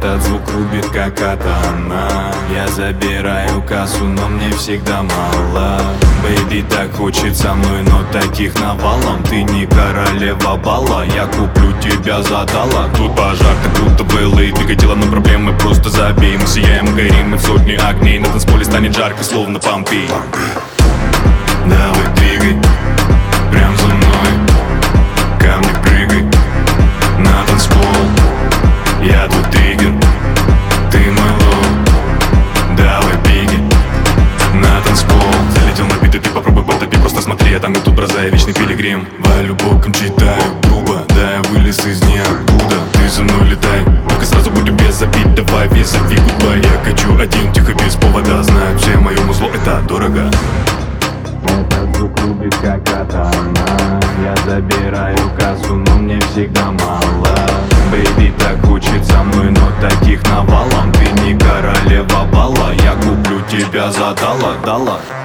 Этот звук рубит, как катана. Я забираю кассу, но мне всегда мало. Бэйби, так хочет со мной, но таких навалом. Ты не королева бала, я куплю тебя за доллар. Тут пожар, как будто в LA. Двигай тело, но проблемы просто забей. Мы сияем, горим, и в сотни огней. На танцполе станет жарко, словно Помпей. Давай двигай, прям за мной. Ко мне прыгай, на танцпол. Я тут триггер, ты мой лоу. Давай беги, на танцпол. Залетел напитый, ты попробуй потопи. Просто смотри, я там и тут браза, я вечный пилигрим. Валю боком, читаю грубо, да я вылез из ниоткуда. Ты за мной летай, только сразу будем без обид. Давай, без обид, гудбай. Я качу один, тихо, без повода. Знают все, моему зло это дорого. Этот звук рубит, как катана. Я забираю кассу, но мне всегда мало. Бэйби, так хочет со мной, но таких навалом. Ты не королева бала, я куплю тебя за доллар.